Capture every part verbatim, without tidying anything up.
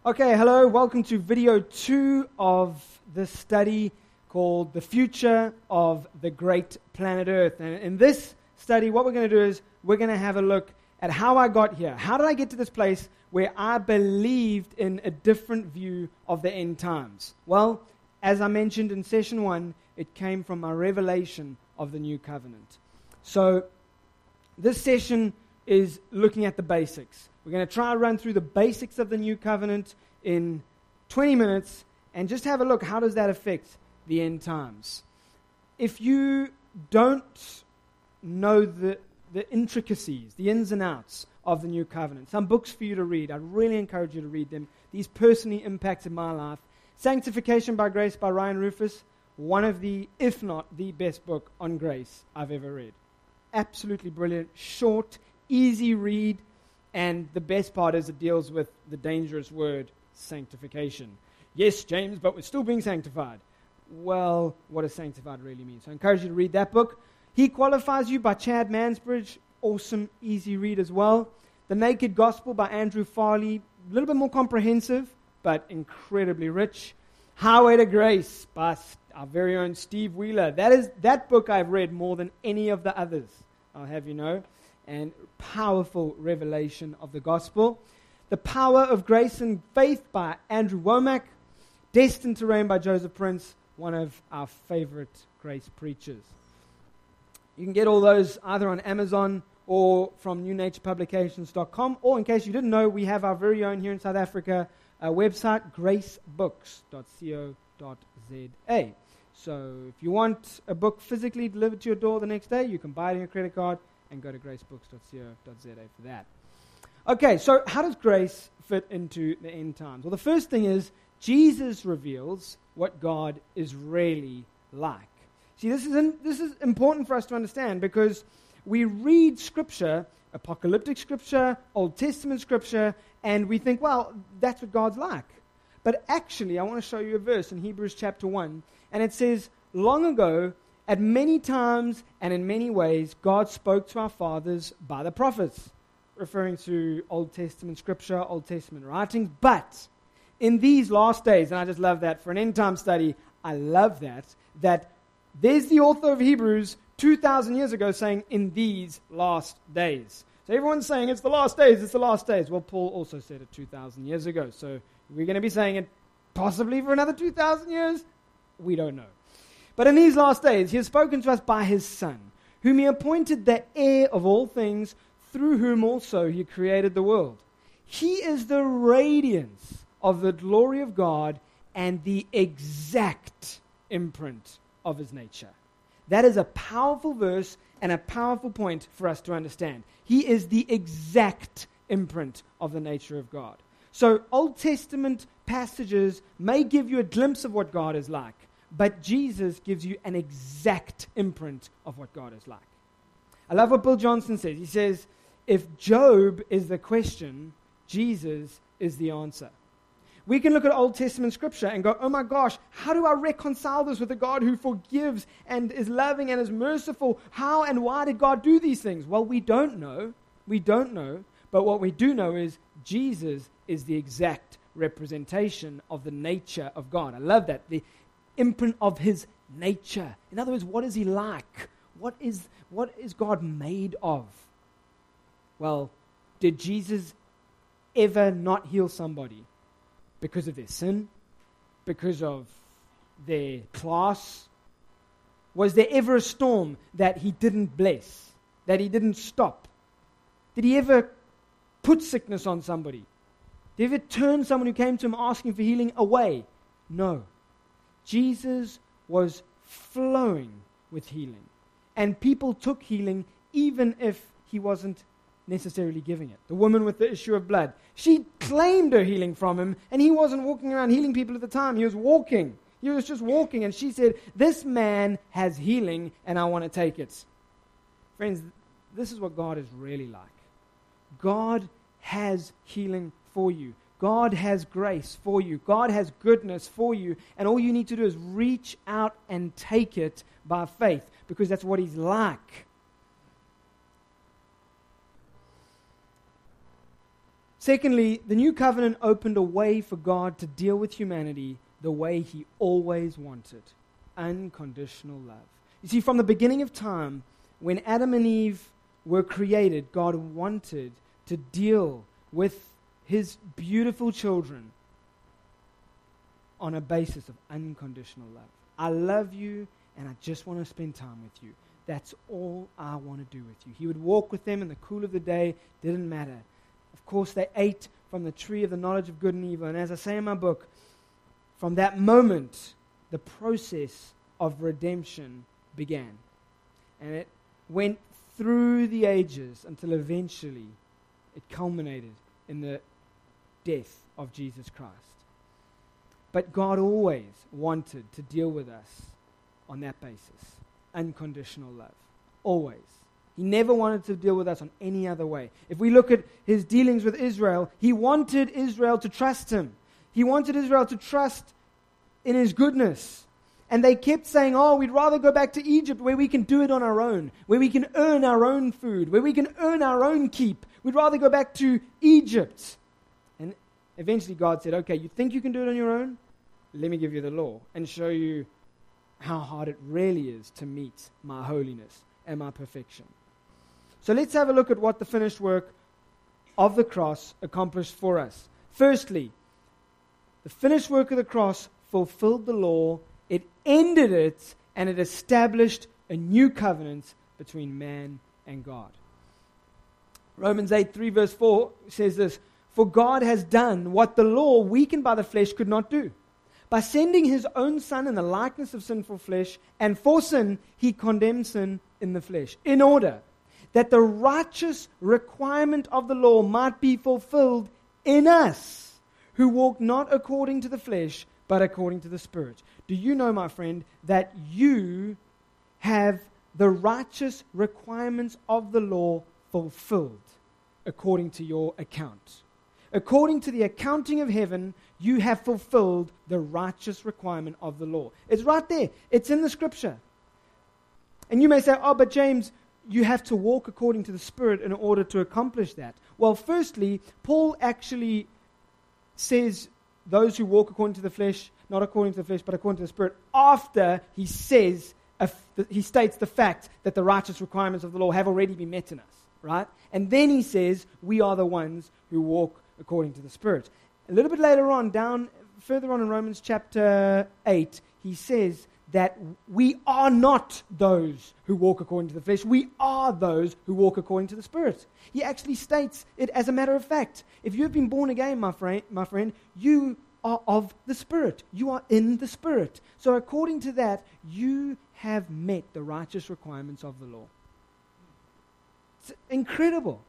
Okay, hello, welcome to video two of this study called The Future of the Great Planet Earth. And in this study, what we're going to do is we're going to have a look at how I got here. How did I get to this place where I believed in a different view of the end times? Well, as I mentioned in session one, it came from my revelation of the new covenant. So this session is looking at the basics. We're going to try and run through the basics of the new covenant in twenty minutes and just have a look, how does that affect the end times? If you don't know the, the intricacies, the ins and outs of the new covenant, some books for you to read, I really encourage you to read them. These personally impacted my life. Sanctification by Grace by Ryan Rufus, one of the, if not the best book on grace I've ever read. Absolutely brilliant, short, easy read. And the best part is it deals with the dangerous word, sanctification. Yes, James, but we're still being sanctified. Well, what does sanctified really mean? So I encourage you to read that book. He Qualifies You by Chad Mansbridge. Awesome, easy read as well. The Naked Gospel by Andrew Farley. A little bit more comprehensive, but incredibly rich. Highway to Grace by our very own Steve Wheeler. That is that book I've read more than any of the others, I'll have you know. And powerful revelation of the gospel. The Power of Grace and Faith by Andrew Womack. Destined to Reign by Joseph Prince, one of our favorite grace preachers. You can get all those either on Amazon or from new nature publications dot com, or in case you didn't know, we have our very own here in South Africa uh, website, grace books dot co dot za. So if you want a book physically delivered to your door the next day, you can buy it on your credit card and go to grace books dot co dot za for that. Okay, so how does grace fit into the end times? Well, the first thing is Jesus reveals what God is really like. See, this is in, this is important for us to understand because we read Scripture, apocalyptic Scripture, Old Testament Scripture, and we think, well, that's what God's like. But actually, I want to show you a verse in Hebrews chapter one, and it says, long ago, at many times and in many ways, God spoke to our fathers by the prophets, referring to Old Testament Scripture, Old Testament writings. But in these last days, and I just love that, for an end-time study, I love that, that there's the author of Hebrews two thousand years ago saying, in these last days. So everyone's saying, it's the last days, it's the last days. Well, Paul also said it two thousand years ago. So we're going to be saying it possibly for another two thousand years? We don't know. But in these last days, he has spoken to us by his Son, whom he appointed the heir of all things, through whom also he created the world. He is the radiance of the glory of God and the exact imprint of his nature. That is a powerful verse and a powerful point for us to understand. He is the exact imprint of the nature of God. So Old Testament passages may give you a glimpse of what God is like, but Jesus gives you an exact imprint of what God is like. I love what Bill Johnson says. He says, if Job is the question, Jesus is the answer. We can look at Old Testament Scripture and go, oh my gosh, how do I reconcile this with a God who forgives and is loving and is merciful? How and why did God do these things? Well, we don't know. We don't know. But what we do know is Jesus is the exact representation of the nature of God. I love that. The imprint of his nature. In other words, what is he like? What is what is God made of? Well, did Jesus ever not heal somebody because of their sin? Because of their class? Was there ever a storm that he didn't bless? That he didn't stop? Did he ever put sickness on somebody? Did he ever turn someone who came to him asking for healing away? No. Jesus was flowing with healing. And people took healing even if he wasn't necessarily giving it. The woman with the issue of blood, she claimed her healing from him, and he wasn't walking around healing people at the time. He was walking. He was just walking, and she said, this man has healing, and I want to take it. Friends, this is what God is really like. God has healing for you. God has grace for you. God has goodness for you. And all you need to do is reach out and take it by faith, because that's what he's like. Secondly, the new covenant opened a way for God to deal with humanity the way he always wanted. Unconditional love. You see, from the beginning of time, when Adam and Eve were created, God wanted to deal with his beautiful children on a basis of unconditional love. I love you, and I just want to spend time with you. That's all I want to do with you. He would walk with them in the cool of the day. Didn't matter. Of course, they ate from the tree of the knowledge of good and evil. And as I say in my book, from that moment, the process of redemption began. And it went through the ages until eventually it culminated in the death of Jesus Christ. But God always wanted to deal with us on that basis. Unconditional love. Always. He never wanted to deal with us on any other way. If we look at his dealings with Israel, he wanted Israel to trust him. He wanted Israel to trust in his goodness. And they kept saying, oh, we'd rather go back to Egypt where we can do it on our own, where we can earn our own food, where we can earn our own keep. We'd rather go back to Egypt. And eventually God said, okay, you think you can do it on your own? Let me give you the law and show you how hard it really is to meet my holiness and my perfection. So let's have a look at what the finished work of the cross accomplished for us. Firstly, the finished work of the cross fulfilled the law, it ended it, and it established a new covenant between man and God. Romans eight, three verse four says this, for God has done what the law, weakened by the flesh, could not do. By sending his own Son in the likeness of sinful flesh, and for sin, he condemned sin in the flesh, in order that the righteous requirement of the law might be fulfilled in us, who walk not according to the flesh, but according to the Spirit. Do you know, my friend, that you have the righteous requirements of the law fulfilled according to your account? According to the accounting of heaven, you have fulfilled the righteous requirement of the law. It's right there. It's in the Scripture. And you may say, oh, but James, you have to walk according to the Spirit in order to accomplish that. Well, firstly, Paul actually says those who walk according to the flesh, not according to the flesh, but according to the Spirit, after he says, he states the fact that the righteous requirements of the law have already been met in us, right? And then he says, we are the ones who walk according to the Spirit. A little bit later on, down further on in Romans chapter eight, he says that we are not those who walk according to the flesh. We are those who walk according to the Spirit. He actually states it as a matter of fact. If you have been born again, my friend, my friend, you are of the Spirit. You are in the Spirit. So according to that, you have met the righteous requirements of the law. It's incredible.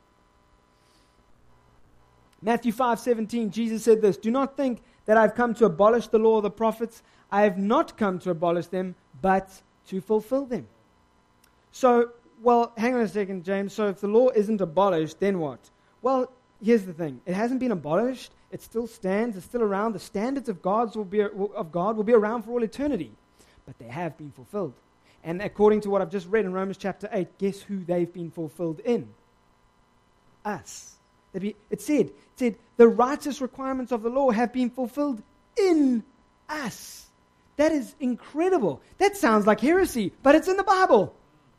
Matthew five seventeen, Jesus said this, do not think that I've come to abolish the law of the prophets. I have not come to abolish them, but to fulfill them. So, well, hang on a second, James. So if the law isn't abolished, then what? Well, here's the thing. It hasn't been abolished. It still stands. It's still around. The standards of, God's will be, of God will be around for all eternity. But they have been fulfilled. And according to what I've just read in Romans chapter eight, guess who they've been fulfilled in? Us. It said, it said, the righteous requirements of the law have been fulfilled in us. That is incredible. That sounds like heresy, but it's in the Bible.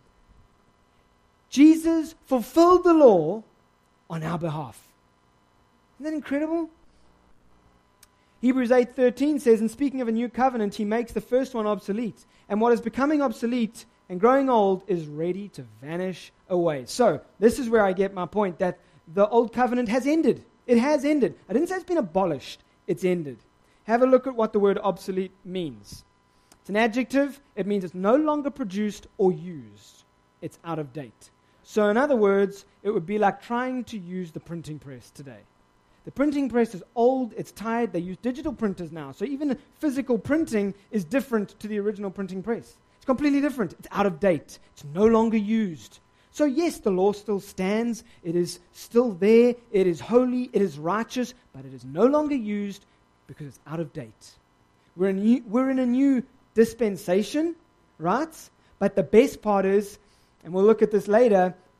Jesus fulfilled the law on our behalf. Isn't that incredible? Hebrews eight thirteen says, and speaking of a new covenant, he makes the first one obsolete. And what is becoming obsolete and growing old is ready to vanish away. So, this is where I get my point, that the old covenant has ended. It has ended. I didn't say it's been abolished. It's ended. Have a look at what the word obsolete means. It's an adjective. It means it's no longer produced or used. It's out of date. So in other words, it would be like trying to use the printing press today. The printing press is old. It's tired. They use digital printers now. So even physical printing is different to the original printing press. It's completely different. It's out of date. It's no longer used. So yes, the law still stands, it is still there, it is holy, it is righteous, but it is no longer used because it's out of date. We're in, new, we're in a new dispensation, right? But the best part is, and we'll look at this later,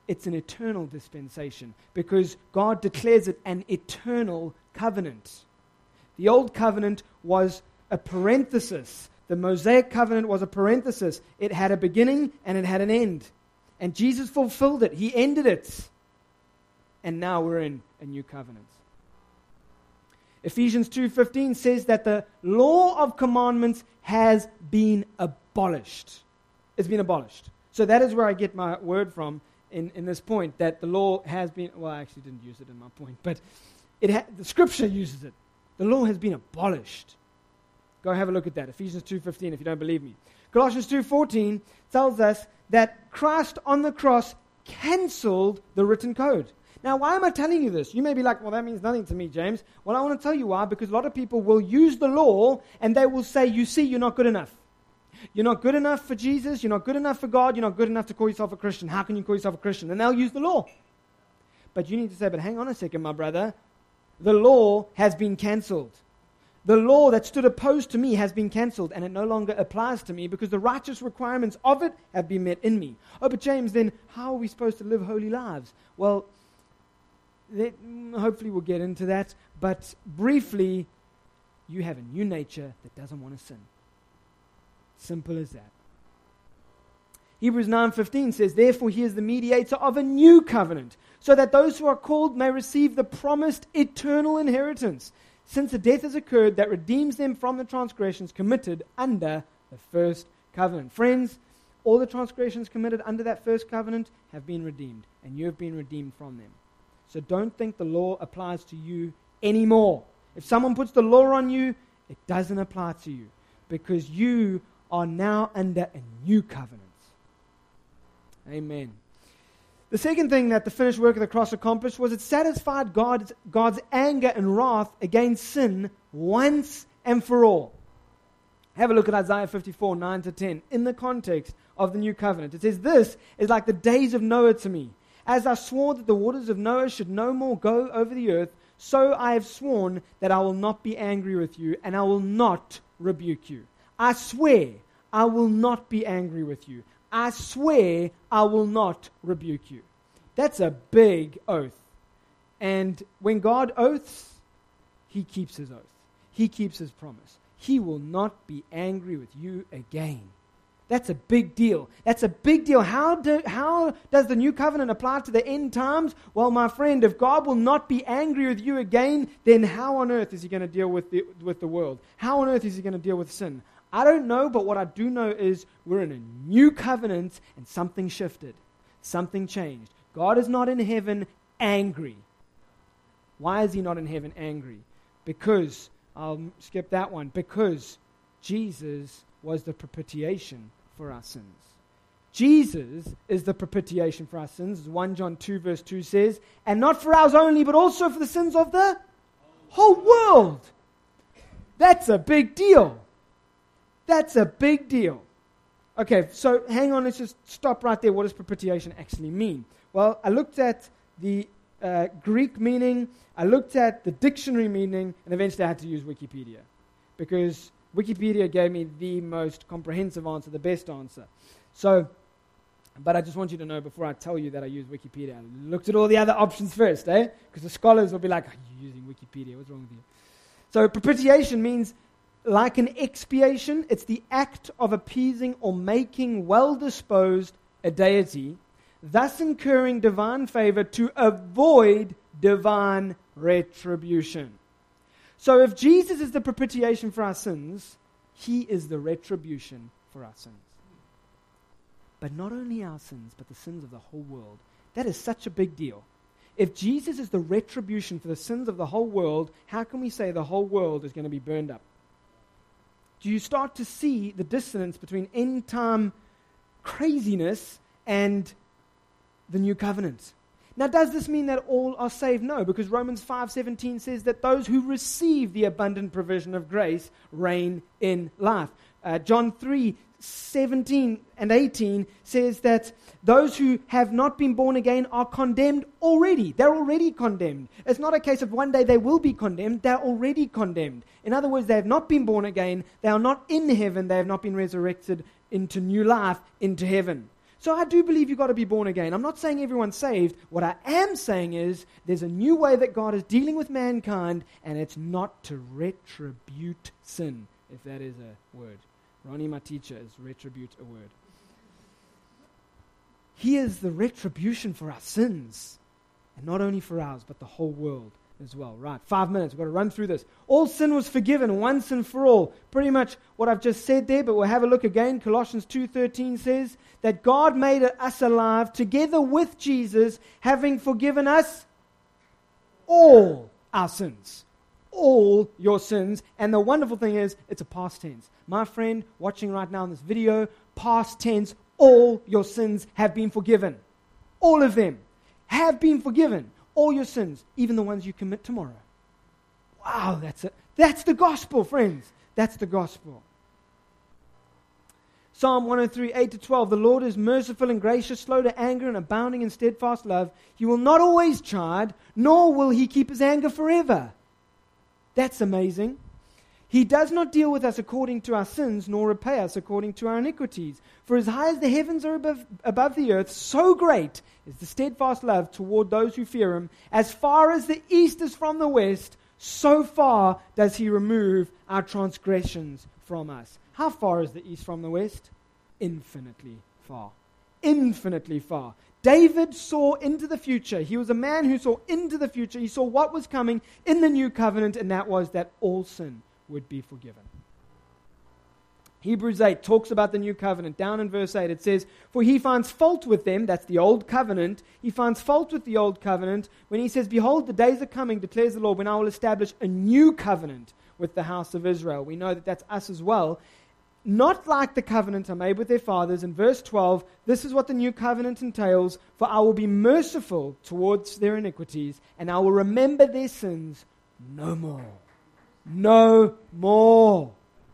it's an eternal dispensation because God declares it an eternal covenant. The old covenant was a parenthesis. The Mosaic covenant was a parenthesis. It had a beginning and it had an end. And Jesus fulfilled it. He ended it. And now we're in a new covenant. Ephesians two fifteen says that the law of commandments has been abolished. It's been abolished. So that is where I get my word from in, in this point, that the law has been, well, I actually didn't use it in my point, but it ha- the scripture uses it. The law has been abolished. Go have a look at that. Ephesians two fifteen if you don't believe me. Colossians two fourteen tells us that Christ on the cross canceled the written code. Now, why am I telling you this? You may be like, well, that means nothing to me, James. Well, I want to tell you why, because a lot of people will use the law and they will say, you see, you're not good enough. You're not good enough for Jesus. You're not good enough for God. You're not good enough to call yourself a Christian. How can you call yourself a Christian? And they'll use the law. But you need to say, but hang on a second, my brother. The law has been canceled. The law that stood opposed to me has been cancelled, and it no longer applies to me because the righteous requirements of it have been met in me. Oh, but James, then how are we supposed to live holy lives? Well, that, hopefully we'll get into that, but briefly, you have a new nature that doesn't want to sin. Simple as that. Hebrews nine fifteen says, therefore he is the mediator of a new covenant, so that those who are called may receive the promised eternal inheritance, since a death has occurred that redeems them from the transgressions committed under the first covenant. Friends, all the transgressions committed under that first covenant have been redeemed, and you have been redeemed from them. So don't think the law applies to you anymore. If someone puts the law on you, it doesn't apply to you, because you are now under a new covenant. Amen. The second thing that the finished work of the cross accomplished was it satisfied God's, God's anger and wrath against sin once and for all. Have a look at Isaiah fifty-four, nine to ten, in the context of the new covenant. It says, this is like the days of Noah to me. As I swore that the waters of Noah should no more go over the earth, so I have sworn that I will not be angry with you, and I will not rebuke you. I swear I will not be angry with you. I swear I will not rebuke you. That's a big oath. And when God oaths, he keeps his oath. He keeps his promise. He will not be angry with you again. That's a big deal. That's a big deal. How, do, how does the new covenant apply to the end times? Well, my friend, if God will not be angry with you again, then how on earth is he going to deal with the, with the world? How on earth is he going to deal with sin? I don't know, but what I do know is we're in a new covenant and something shifted. Something changed. God is not in heaven angry. Why is he not in heaven angry? Because, I'll skip that one, because Jesus was the propitiation for our sins. Jesus is the propitiation for our sins, as First John two verse two says, and not for ours only, but also for the sins of the whole world. That's a big deal. That's a big deal. Okay, so hang on, let's just stop right there. What does propitiation actually mean? Well, I looked at the uh, Greek meaning, I looked at the dictionary meaning, and eventually I had to use Wikipedia. Because Wikipedia gave me the most comprehensive answer, the best answer. So, but I just want you to know before I tell you that I use Wikipedia, I looked at all the other options first, eh? Because the scholars will be like, are you using Wikipedia? What's wrong with you? So propitiation means like an expiation. It's the act of appeasing or making well-disposed a deity, thus incurring divine favor to avoid divine retribution. So if Jesus is the propitiation for our sins, he is the retribution for our sins. But not only our sins, but the sins of the whole world. That is such a big deal. If Jesus is the retribution for the sins of the whole world, how can we say the whole world is going to be burned up? Do you start to see the dissonance between end-time craziness and the new covenant? Now, does this mean that all are saved? No, because Romans five seventeen says that those who receive the abundant provision of grace reign in life. Uh, John three seventeen and eighteen says that those who have not been born again are condemned already. They're already condemned. It's not a case of one day they will be condemned. They're already condemned. In other words, they have not been born again. They are not in heaven. They have not been resurrected into new life, into heaven. So I do believe you've got to be born again. I'm not saying everyone's saved. What I am saying is there's a new way that God is dealing with mankind, and it's not to retribute sin, if that is a word. Ronnie, my teacher, is retribute a word. He is the retribution for our sins, and not only for ours, but the whole world as well. Right, five minutes. We've got to run through this. All sin was forgiven once and for all. Pretty much what I've just said there, but we'll have a look again. Colossians two thirteen says that God made us alive together with Jesus, having forgiven us all our sins. All your sins. And the wonderful thing is, it's a past tense. My friend watching right now in this video, past tense, all your sins have been forgiven. All of them have been forgiven. All your sins, even the ones you commit tomorrow. Wow, that's it. That's the gospel, friends. That's the gospel. Psalm one oh three, eight to twelve. The Lord is merciful and gracious, slow to anger and abounding in steadfast love. He will not always chide, nor will he keep his anger forever. That's amazing. He does not deal with us according to our sins, nor repay us according to our iniquities. For as high as the heavens are above, above the earth, so great is the steadfast love toward those who fear him. As far as the east is from the west, so far does he remove our transgressions from us. How far is the east from the west? Infinitely far. Infinitely far. David saw into the future. He was a man who saw into the future. He saw what was coming in the new covenant, and that was that all sin would be forgiven. Hebrews eight talks about the new covenant. Down in verse eight it says, for he finds fault with them, that's the old covenant, he finds fault with the old covenant when he says, behold, the days are coming, declares the Lord, when I will establish a new covenant with the house of Israel. We know that that's us as well. Not like the covenant I made with their fathers. In verse twelve, this is what the new covenant entails, for I will be merciful towards their iniquities, and I will remember their sins no more. No more.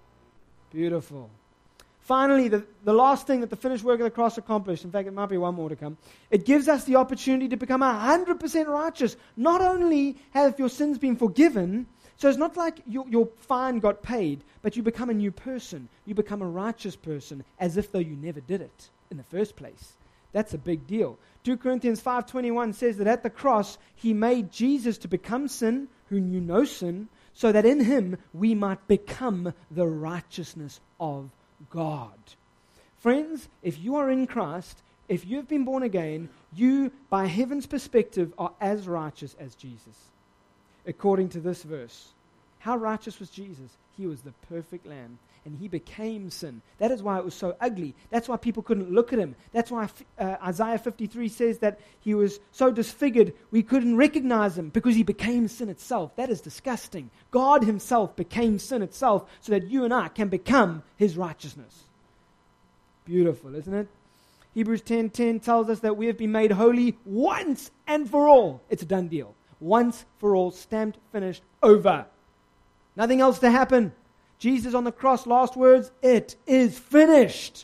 Beautiful. Finally, the, the last thing that the finished work of the cross accomplished, in fact, it might be one more to come, it gives us the opportunity to become one hundred percent righteous. Not only have your sins been forgiven, so it's not like your, your fine got paid, but you become a new person. You become a righteous person as if though you never did it in the first place. That's a big deal. two Corinthians five twenty-one says that at the cross, he made Jesus to become sin, who knew no sin, so that in him we might become the righteousness of God. Friends, if you are in Christ, if you've been born again, you, by heaven's perspective, are as righteous as Jesus. According to this verse. How righteous was Jesus? He was the perfect lamb, and he became sin. That is why it was so ugly. That's why people couldn't look at him. That's why uh, Isaiah fifty-three says that he was so disfigured we couldn't recognize him, because he became sin itself. That is disgusting. God himself became sin itself so that you and I can become his righteousness. Beautiful, isn't it? Hebrews ten ten tells us that we have been made holy once and for all. It's a done deal. Once for all, stamped, finished, over. Nothing else to happen. Jesus on the cross, last words, it is finished.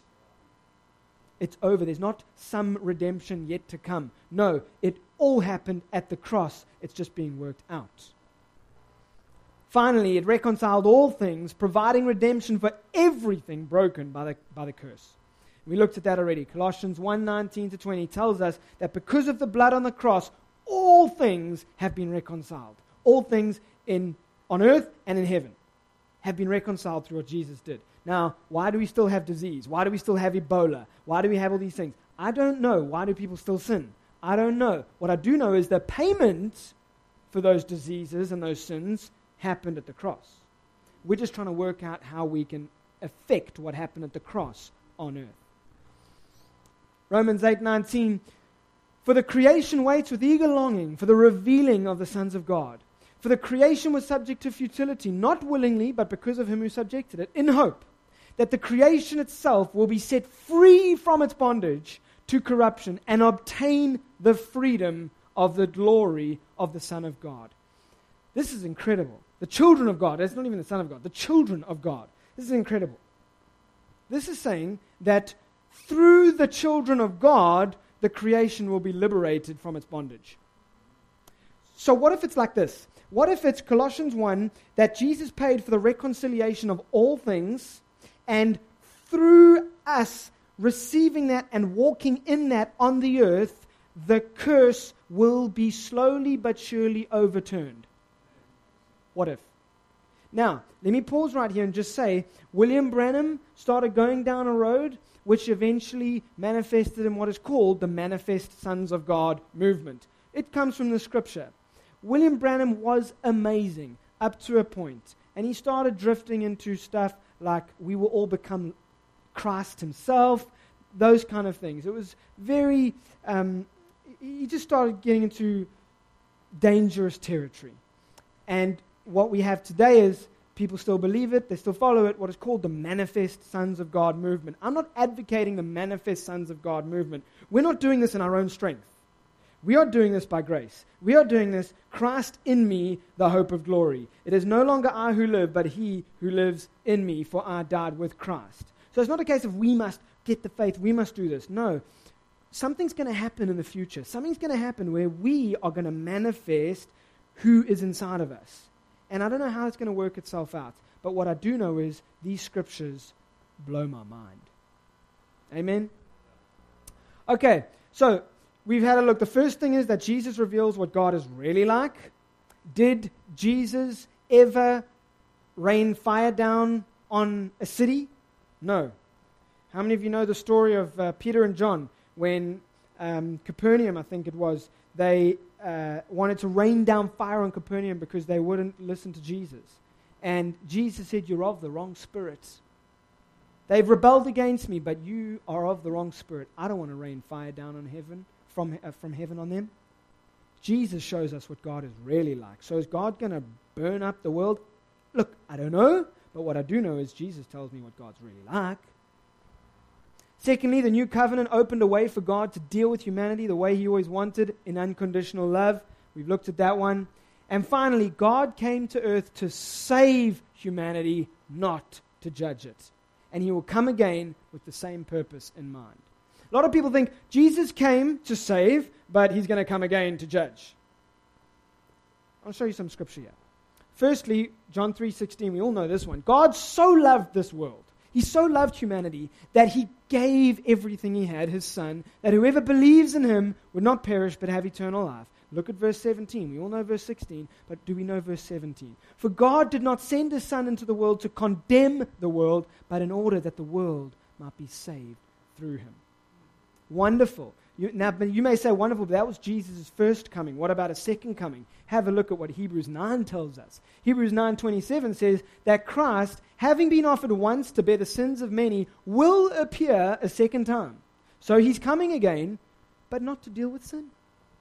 It's over. There's not some redemption yet to come. No, it all happened at the cross. It's just being worked out. Finally, it reconciled all things, providing redemption for everything broken by the, by the curse. We looked at that already. Colossians one nineteen to twenty tells us that because of the blood on the cross, all things have been reconciled. All things in on earth and in heaven have been reconciled through what Jesus did. Now, why do we still have disease? Why do we still have Ebola? Why do we have all these things? I don't know. Why do people still sin? I don't know. What I do know is the payment for those diseases and those sins happened at the cross. We're just trying to work out how we can affect what happened at the cross on earth. Romans eight nineteen, for the creation waits with eager longing for the revealing of the sons of God. For the creation was subject to futility, not willingly, but because of him who subjected it, in hope that the creation itself will be set free from its bondage to corruption and obtain the freedom of the glory of the Son of God. This is incredible. The children of God, it's not even the Son of God, the children of God. This is incredible. This is saying that through the children of God, the creation will be liberated from its bondage. So what if it's like this? What if it's Colossians one, that Jesus paid for the reconciliation of all things, and through us receiving that and walking in that on the earth, the curse will be slowly but surely overturned. What if? Now, let me pause right here and just say, William Branham started going down a road which eventually manifested in what is called the Manifest Sons of God movement. It comes from the scripture. William Branham was amazing up to a point, and he started drifting into stuff like we will all become Christ himself, those kind of things. It was very, um, he just started getting into dangerous territory. And what we have today is people still believe it, they still follow it, what is called the Manifest Sons of God movement. I'm not advocating the Manifest Sons of God movement. We're not doing this in our own strength. We are doing this by grace. We are doing this, Christ in me, the hope of glory. It is no longer I who live, but he who lives in me, for I died with Christ. So it's not a case of we must get the faith, we must do this. No. Something's going to happen in the future. Something's going to happen where we are going to manifest who is inside of us. And I don't know how it's going to work itself out. But what I do know is these scriptures blow my mind. Amen? Okay, so we've had a look. The first thing is that Jesus reveals what God is really like. Did Jesus ever rain fire down on a city? No. How many of you know the story of uh, Peter and John when um, Capernaum, I think it was, they uh, wanted to rain down fire on Capernaum because they wouldn't listen to Jesus. And Jesus said, you're of the wrong spirit. They've rebelled against me, but you are of the wrong spirit. I don't want to rain fire down on heaven, from, uh, from heaven on them. Jesus shows us what God is really like. So is God going to burn up the world? Look, I don't know, but what I do know is Jesus tells me what God's really like. Secondly, the new covenant opened a way for God to deal with humanity the way he always wanted, in unconditional love. We've looked at that one. And finally, God came to earth to save humanity, not to judge it. And he will come again with the same purpose in mind. A lot of people think Jesus came to save, but he's going to come again to judge. I'll show you some scripture here. Firstly, John three sixteen, we all know this one. God so loved this world. He so loved humanity that he gave everything he had, his son, that whoever believes in him would not perish but have eternal life. Look at verse seventeen. We all know verse sixteen, but do we know verse seventeen? For God did not send his son into the world to condemn the world, but in order that the world might be saved through him. Wonderful. You, now, you may say wonderful, but that was Jesus' first coming. What about a second coming? Have a look at what Hebrews nine tells us. Hebrews nine twenty-seven says that Christ, having been offered once to bear the sins of many, will appear a second time. So he's coming again, but not to deal with sin,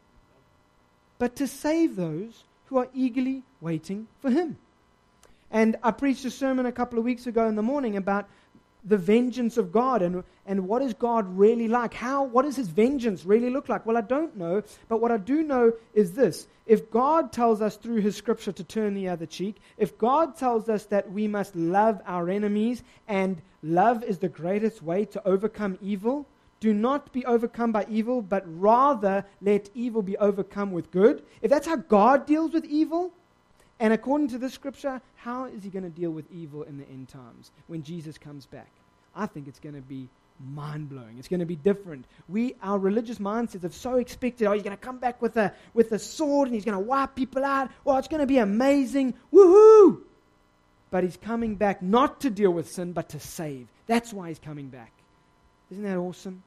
but to save those who are eagerly waiting for him. And I preached a sermon a couple of weeks ago in the morning about the vengeance of God and, and what is God really like? How, what does his vengeance really look like? Well, I don't know, but what I do know is this. If God tells us through his scripture to turn the other cheek, if God tells us that we must love our enemies and love is the greatest way to overcome evil, do not be overcome by evil, but rather let evil be overcome with good. If that's how God deals with evil, and according to this scripture, how is he going to deal with evil in the end times when Jesus comes back? I think it's going to be mind-blowing. It's going to be different. We, our religious mindsets have so expected, oh, he's going to come back with a, with a sword and he's going to wipe people out. Oh, it's going to be amazing. Woohoo! But he's coming back not to deal with sin, but to save. That's why he's coming back. Isn't that awesome?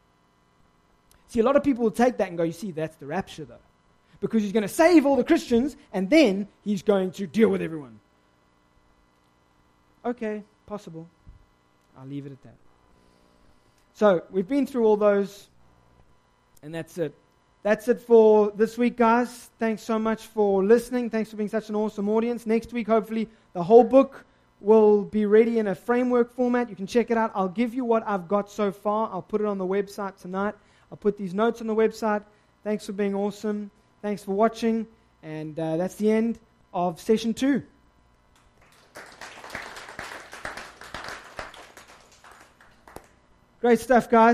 See, a lot of people will take that and go, you see, that's the rapture, though. Because he's going to save all the Christians, and then he's going to deal with everyone. Okay, possible. I'll leave it at that. So, we've been through all those, and that's it. That's it for this week, guys. Thanks so much for listening. Thanks for being such an awesome audience. Next week, hopefully, the whole book will be ready in a framework format. You can check it out. I'll give you what I've got so far. I'll put it on the website tonight. I'll put these notes on the website. Thanks for being awesome. Thanks for watching, and uh, that's the end of session two. Great stuff, guys.